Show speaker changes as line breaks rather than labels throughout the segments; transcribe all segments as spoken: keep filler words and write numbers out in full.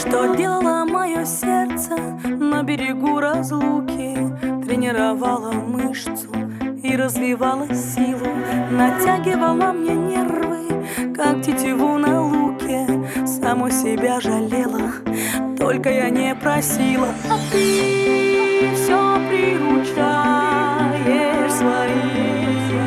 Что делало мое сердце на берегу разлуки? Тренировала мышцу и развивала силу, натягивала мне нервы, как тетиву на луке. Саму себя жалела, только я не просила. А ты все приручаешь свои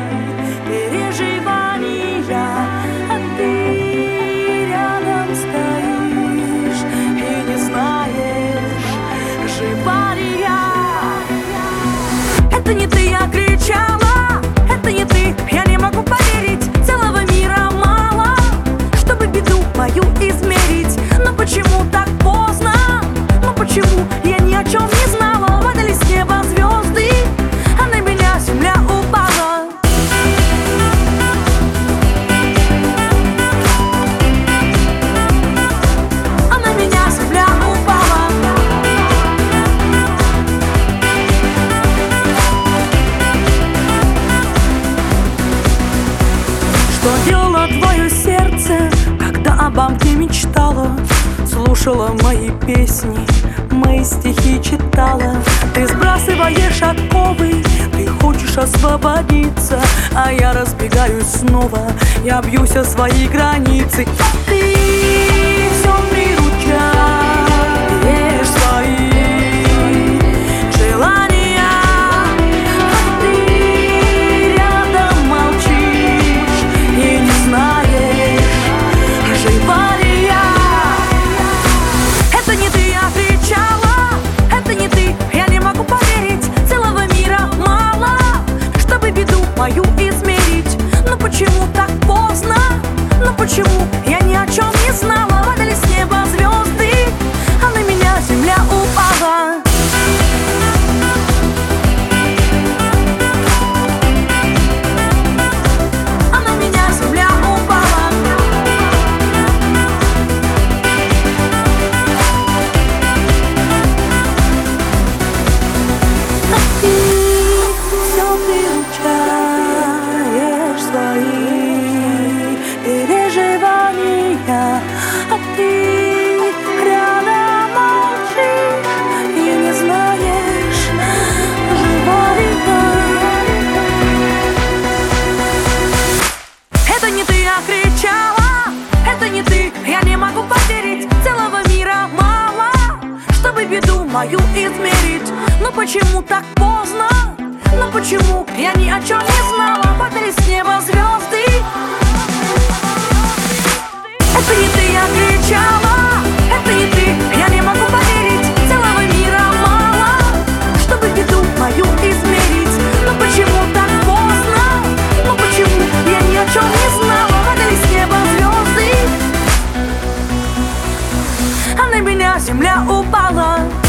переживания, а ты рядом стоишь и не знаешь, жива ли я. Это не ты, я кричала, это не ты, я не могу поверить. Целого мира мало, чтобы беду мою измерить. Но почему так поздно? Ну почему я ни о чем не знала? Падали с неба звезды, а на меня земля упала. А на меня земля упала. Что делало твое сердце, когда обо мне мечтала? Слушала мои песни, мои стихи читала. Ты сбрасываешь оковы, ты хочешь освободиться, а я разбегаюсь снова, я бьюсь о свои границы. А ты все приручаешь свои желания, а ты рядом молчишь и не знаешь, жива ли я. Это не ты, я кричала, это не ты, я не могу поверить. Целого мира мало, чтобы беду мою измерить. Но почему так поздно? Но почему я ни о чем не знала? Падали с неба звезды, а на меня земля упала. А на меня земля упала. А ты все приручаешь свои переживания, а ты рядом молчишь и не знаешь, жива ли я. Это не ты, я кричала, это не ты, я не могу поверить. Целого мира мало, чтобы беду мою измерить. Но почему так поздно? Но почему я ни о чем не знала? Падали с неба звезды. Это не ты, я кричала, это не ты, я не могу поверить. Целого мира мало, чтобы беду мою измерить. Но почему так поздно? Но почему я ни о чем не знала? Падали с неба звезды, а на меня земля упала.